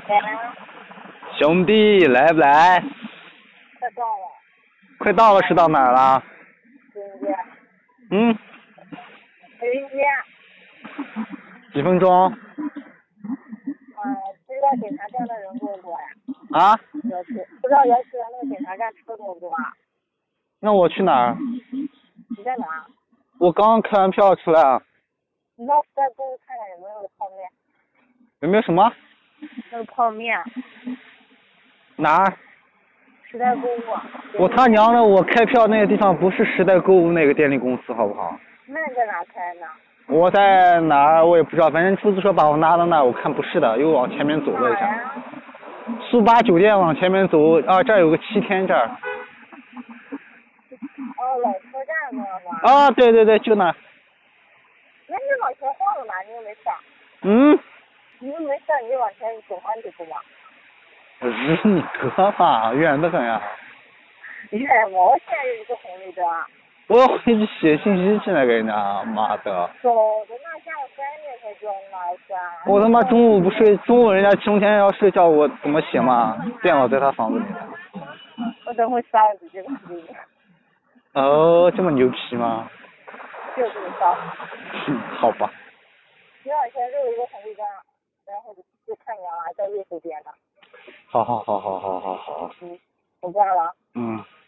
哎， 兄弟，来不来？ 快到了， 快到了，是到哪儿了？ 直营街， 嗯， 直营街， 几分钟？ 不知道检查站的人多不多呀？ 啊？ 不知道园区的那个检查站车多不多啊？ 那我去哪儿？ 你在哪？ 我刚开完票出来啊。 你到时代购物看看有没有泡面？ 有没有什么？ 那个泡面， 哪儿？ 时代购物。 我他娘的！我开票那个地方不是时代购物那个电力公司，好不好？ 那你在哪开呢？ 我在哪儿我也不知道，反正出租车把我拉到那儿，我看不是的，又往前面走了一下。苏八酒店往前面走啊，这儿有个7天这儿。 哦，老车站那吗？ 啊，对对对，就那儿。 那你往前晃了嘛？你又没事。 嗯。 你又没事，你就往前走好几步嘛。 日你哥吧，远得很呀。 远吗？我现在有一个红绿灯。 我要回去写信息去了，给人家，妈的！ 走的那下午3点才钟呢， 我他妈中午不睡，中午人家冬天要睡觉，我怎么写嘛？电脑在他房子里。 我等会烧直接给你。 哦，这么牛皮吗？ 就这么烧。 好吧。 你往前就有一个红绿灯，然后就看见了，在右手边的。 好。 我挂了。 嗯。